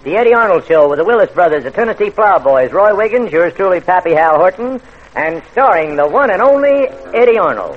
The Eddie Arnold Show with the Willis Brothers, the Tennessee Plowboys, Roy Wiggins, yours truly, Pappy Hal Horton, and starring the one and only Eddie Arnold.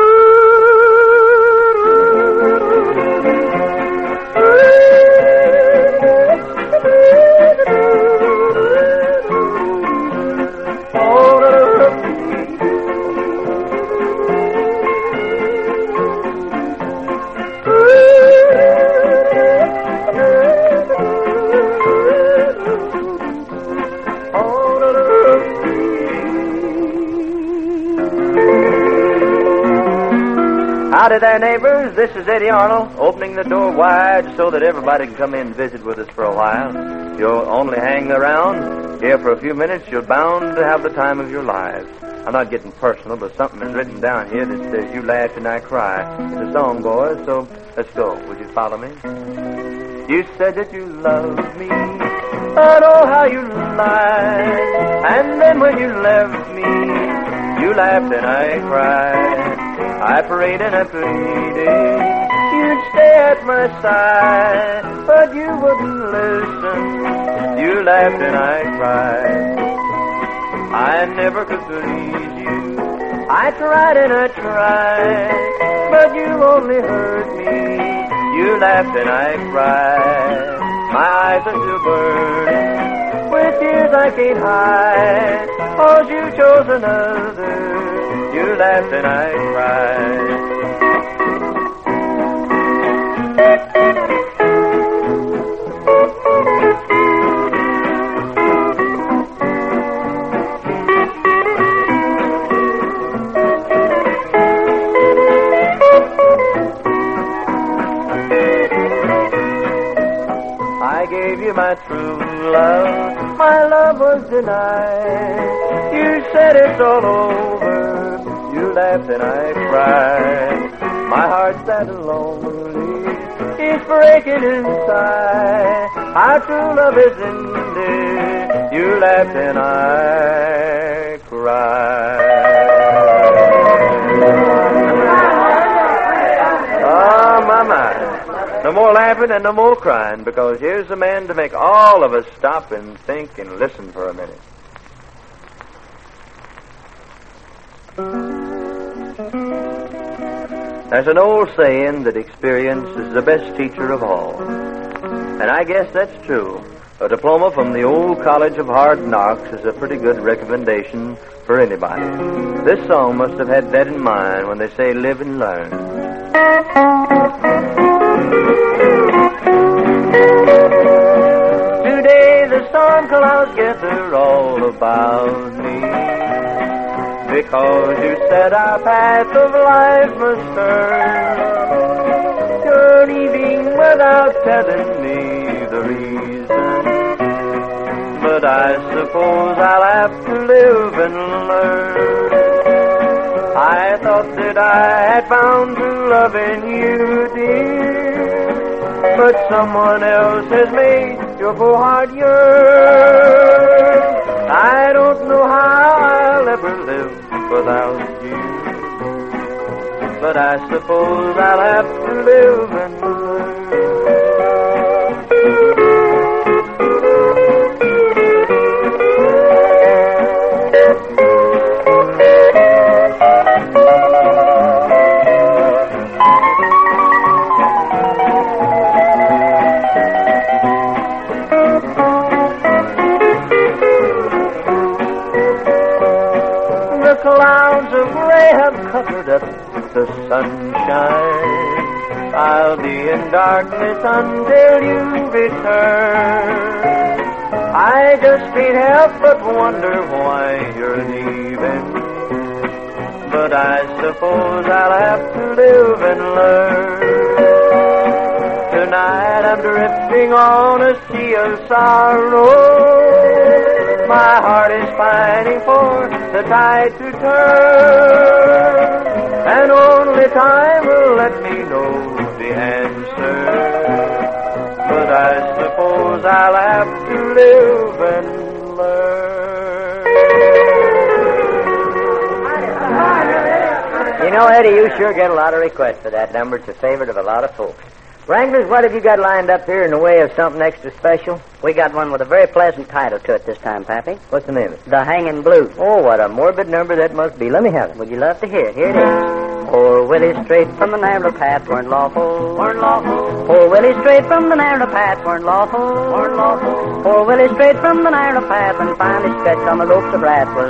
Howdy there, neighbors. This is Eddie Arnold, opening the door wide so that everybody can come in and visit with us for a while. You'll only hang around here for a few minutes. You're bound to have the time of your lives. I'm not getting personal, but something is written down here that says, you laugh and I cry. It's a song, boys, so let's go. Would you follow me? You said that you loved me. I know how you lied. And then when you left me, you laughed and I cried. I prayed and I pleaded you'd stay at my side, but you wouldn't listen. You laughed and I cried. I never could please you. I tried and I tried, but you only hurt me. You laughed and I cried. My eyes are still burning with tears I can't hide, 'cause you chose another. You laughed and I cried. I gave you my true love. My love was denied. You said it's all over. You laughed and I cried. My heart's that lonely. It's breaking inside. Our true love is ended. You laughed and I cried. Oh, my. No more laughing and no more crying, because here's the man to make all of us stop and think and listen for a minute. There's an old saying that experience is the best teacher of all. And I guess that's true. A diploma from the old College of Hard Knocks is a pretty good recommendation for anybody. This song must have had that in mind when they say live and learn. Today the storm clouds gather all about me, because you said our path of life must turn. You're leaving without telling me the reason, but I suppose I'll have to live and learn. I thought that I had found true love in you, dear, but someone else has made your poor heart yearn. I don't know how I'll ever live without you, but I suppose I'll have to live and learn. The clouds of gray have covered up the sunshine. I'll be in darkness until you return. I just can't help but wonder why you're leaving, but I suppose I'll have to live and learn. Tonight I'm drifting on a sea of sorrow. My heart is pining for the tide to turn, and only time will let me know the answer. But I suppose I'll have to live and learn. You know, Eddie, you sure get a lot of requests for that number. It's a favorite of a lot of folks. Wranglers, what have you got lined up here in the way of something extra special? We got one with a very pleasant title to it this time, Pappy. What's the name of it? The Hanging Blues. Oh, what a morbid number that must be. Let me have it. Would you love to hear it? Here it is. Poor Willie straight from the narrow path weren't lawful. Poor Willie straight from the narrow path weren't lawful. Poor Willie straight from the narrow path and finally stretched on the ropes of wrath was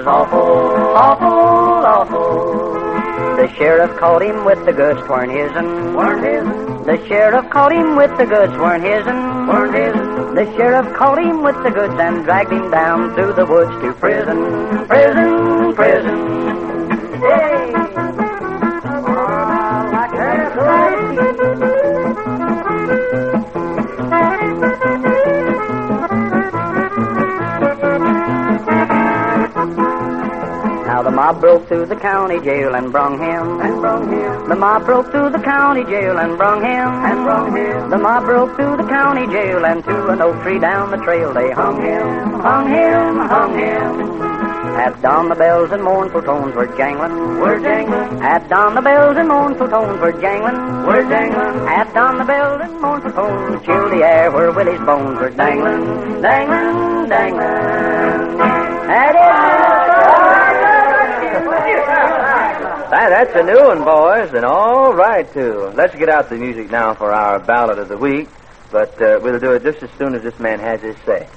awful. The sheriff caught him with the goods, weren't his'n. The sheriff caught him with the goods, weren't his'n. The sheriff caught him with the goods and dragged him down through the woods to prison. Hey! Now the mob broke through the county jail and brung him. The mob broke through the county jail and brung him. The mob broke through the county jail and to an oak tree down the trail they hung him. At dawn the bells and mournful tones were jangling. At dawn the bells and mournful tones were jangling. At dawn the bells and mournful tones chilled the air where Willie's bones were dangling. That's a new one, boys, and all right, too. Let's get out the music now for our ballad of the week, but we'll do it just as soon as this man has his say.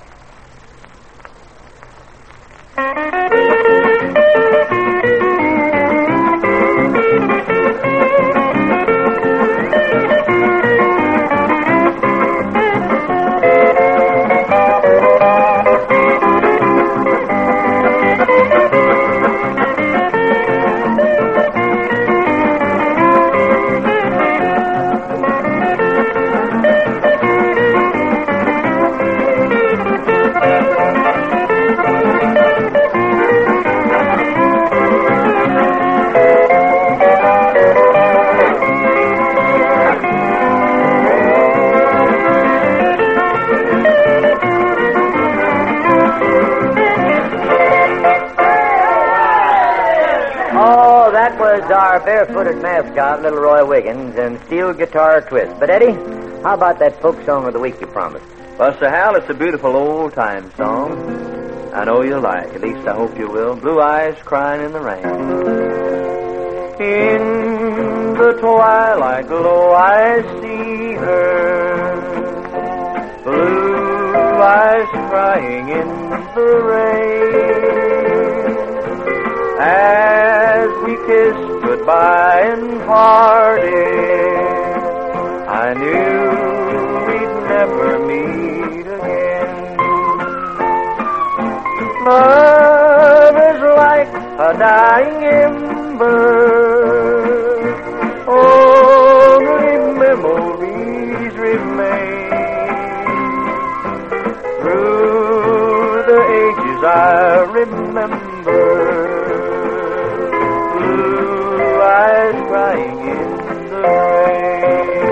Our barefooted mascot, little Roy Wiggins, and steel guitar twist. But, Eddie, how about that folk song of the week you promised? Well, Sir Hal, it's a beautiful old-time song. I know you'll like. At least I hope you will. Blue Eyes Crying in the Rain. In the twilight glow I see her, blue eyes crying in the rain. As we kissed goodbye and parted, I knew we'd never meet again. Love is like a dying ember, only memories remain. Through the ages I remember, eyes crying in the rain.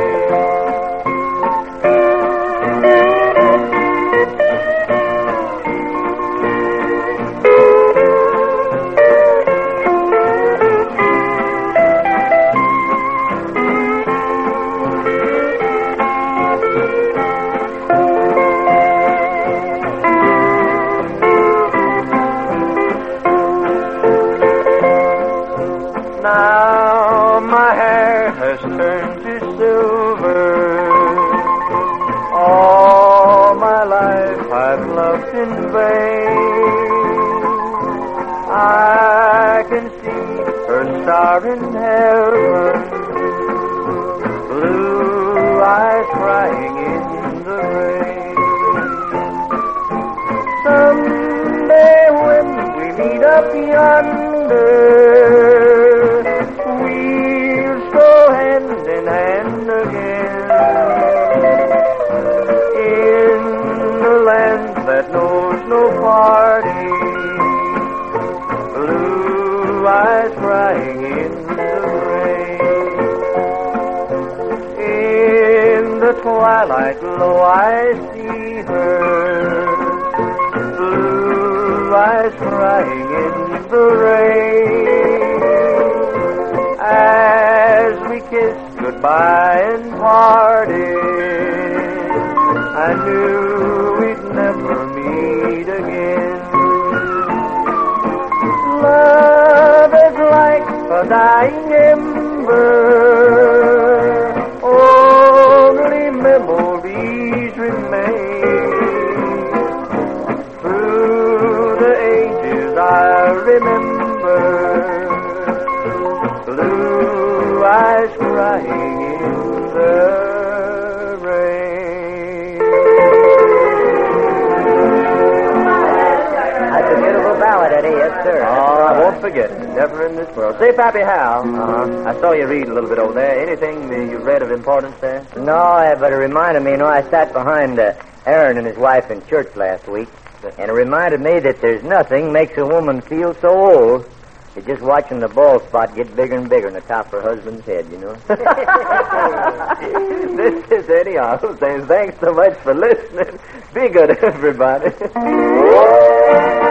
Now my hair has turned to silver. All my life I've loved in vain. I can see her star in heaven, blue eyes crying in the rain. Someday when we meet up yonder, hand in hand again, in the land that knows no parting, blue eyes crying in the rain. In the twilight glow I see her, blue eyes crying in the rain. As we kiss goodbye and part, parted, I knew we'd never meet again. Love is like a dying ember, only memories remain. Through the ages I remember blue eyes crying in the rain. That's a beautiful ballad, Eddie, yes, sir. Oh, I won't forget it. Never in this world. Say, Pappy Hal, I saw you read a little bit over there. Anything that you've read of importance there? No, but it reminded me, I sat behind Aaron and his wife in church last week, and it reminded me that there's nothing makes a woman feel so old as just watching the bald spot get bigger and bigger on the top of her husband's head, you know. This is Eddie Arnold saying thanks so much for listening. Be good, everybody.